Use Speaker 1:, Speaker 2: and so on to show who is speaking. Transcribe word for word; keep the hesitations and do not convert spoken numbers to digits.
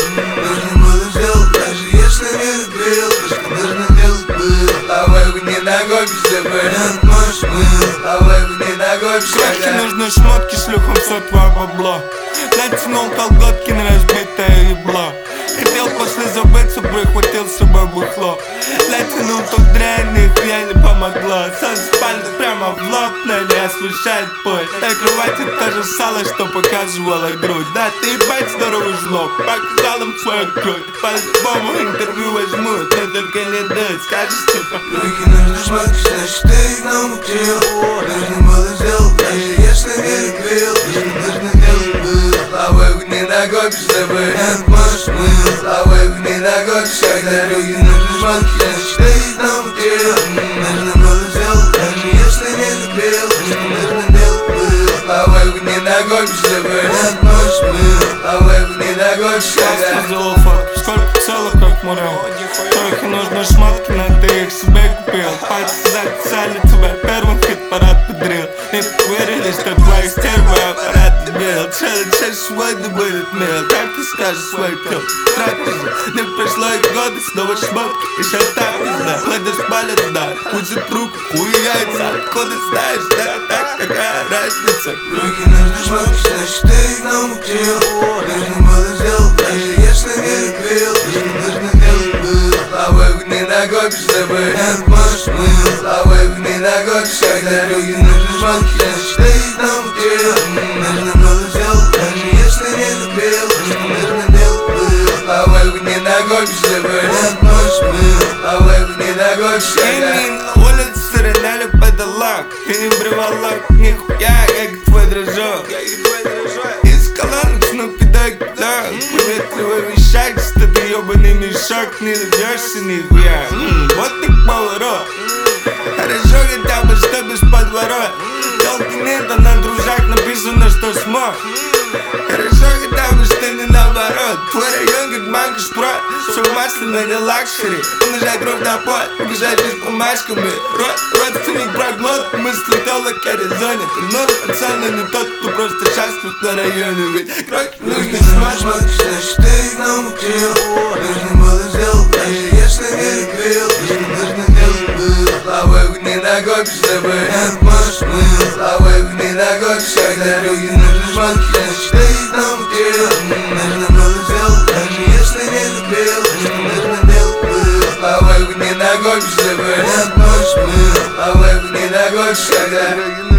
Speaker 1: Нужно было сделать, даже если не любил. То, что нужно делать было. Давай бы не ногой без заборят, можешь мыл. Давай бы не ногой без
Speaker 2: Крохи нужны шмотки, шлюхам все твое бабло. Натянул колготки на разбитое ебло. Хотел после забыться, прихватил с собой бухло. Натянул тут дрянь, нихуя не помогло. Солнце палит прямо в лоб, но не освещает путь. На кровати то же сало, что показывала грудь. Да, ты ебать здоровый жлоб, показал им свою грудь. По-любому интервью возьмут, но только не дать, скажешь типа.
Speaker 1: Руки нужны шмотки, значит ты их намутил. Нужно было сделать, даже если не любил. То, что нужно делать было. Давай бы не ногой без заборят, можешь мыл. Давай бы не ногой без когда руки нужны шмотки, значит ты их намутил. Нужно было сделать, даже если не любил. То, что нужно делать было. Давай бы не ногой без заборят, можешь мыл. Давай бы не ногой без когда.
Speaker 2: Сделал фотку, сколько целых, как мурал. Трохи нужны шмотки, но ты их себе купил. Пальцы записали тебя, первым хит-парад подрил. И поверили, что твои стервы аппарат бил. Целый час сегодня будет мил, как ты скажешь свой пил. Трапеза, не прошло и годы, снова шмотки, еще та пизда. Кладешь палец, да, будет руку, хуй яйца. Откуда знаешь, да, так, какая разница?
Speaker 1: Руки нужны шмотки, значит ты их намутил. Нужно было сделать, даже если не любил. То, что нужно делать было. Давай бы не ногой без заборят, можешь мыл. Давай бы не ногой без когда руки нужны шмотки, значит ты их намутил. Нужно было сделать, даже если не любил. То, что нужно делать было. Давай бы не ногой без заборят, можешь мыл. Давай бы не ногой без когда.
Speaker 2: Они на улице стреляли подолак. Ты не бреволак, нихуя, как твой дружок. Из колонок Снупи Дог Дог. Приветливый вещак, что ты ебаный мешок. Не добьешься нихуя. Вот так поворот. Хорошо хотя бы, что без подворот. Толки нет, а на дружак написано, что смог. Хорошо хотя бы, что не наоборот. Твой район как банка шпрот. Все масляно, не лакшери. Умножай кровь на пот, убежать лишь бумажками. Род, родственник проглот, мысли толок в Аризоне. Ты норм, пацан, но не тот, кто просто шастает на районе. Ведь кровь нужно смажь.
Speaker 1: Значит ты их намутил. Нужно было сделать, даже если не любил. То, что нужно делать было. Давай бы не ногой без заборят, можешь мыл. Давай бы не ногой без когда руки нужны шмотки, значит ты их намутил. Нужно было сделать, даже если не любил. То, что нужно делать было. Давай бы не ногой без заборят, можешь мыл. Давай бы не ногой без когда.